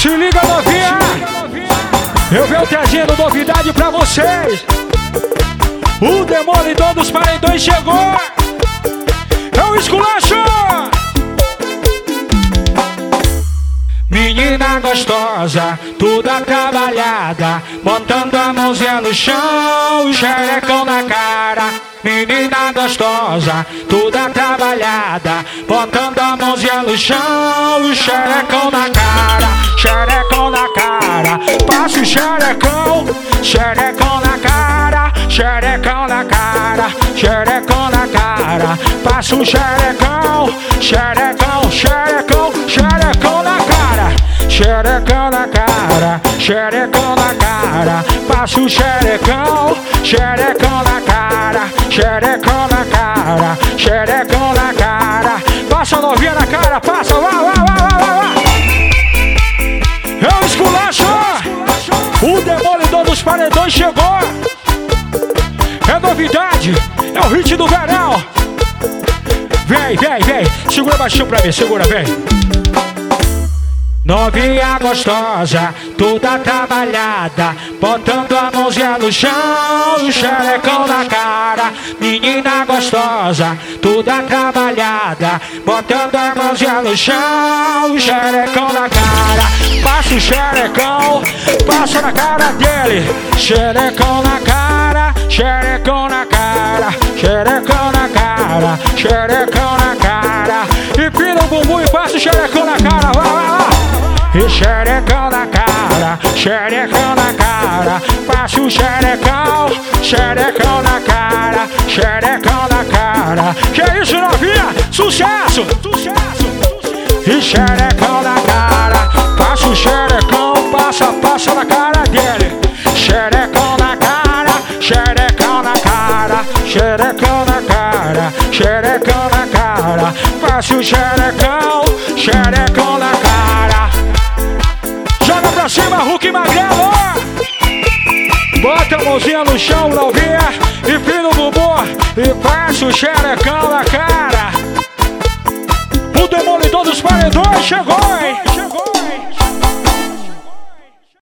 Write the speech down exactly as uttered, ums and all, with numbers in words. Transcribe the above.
Se liga, novinha, eu venho trazendo novidade pra vocês. O demolidor dos paredões chegou. É o esculacho. Menina gostosa, toda trabalhada, botando a mãozinha no chão, o xerecão na cara. Menina gostosa, toda trabalhada, botando a mãozinha no chão, o xerecão na cara. Xerecão na cara, passa o xerecão, xerecão na cara, xerecão na cara, xerecão na cara, passa o xerecão, xerecão, xerecão, xerecão na cara, xerecão na cara, xerecão na cara, passa o xerecão, xerecão na cara, xerecão na cara, xerecão na cara, passa a novinha na cara, passa, vai, vai, vai, vai, vai. É o esculacho, o demolidor dos paredões chegou. É novidade, é o hit do verão. Vem, vem, vem, segura baixinho pra mim, segura, vem. Novinha gostosa, toda trabalhada, botando a mãozinha no chão, o xerecão na cara. Menina gostosa, toda trabalhada, botando a mãozinha no chão, o xerecão na cara. Passa o xerecão, passa na cara dele. Xerecão na cara, xerecão na cara, xerecão na cara, xerecão na cara. Empina o bumbum e passa o xerecão na cara, vai, vai, vai. E xerecão na cara, xerecão na cara, passa o xerecão, xerecão na cara, xerecão na cara. Que isso, novinha? Sucesso! Sucesso! E xerecão na cara, passa o xerecão, passa, passa na cara dele. Xerecão na cara, xerecão na cara, xerecão na cara, xerecão na cara, passa o xerecão, xerecão na cara. Joga pra cima, Hulk Magrelo. Bota a mãozinha no chão, novinha, e pina o bumbum e passa o xerecão na cara. O demolidor dos paredões chegou, hein?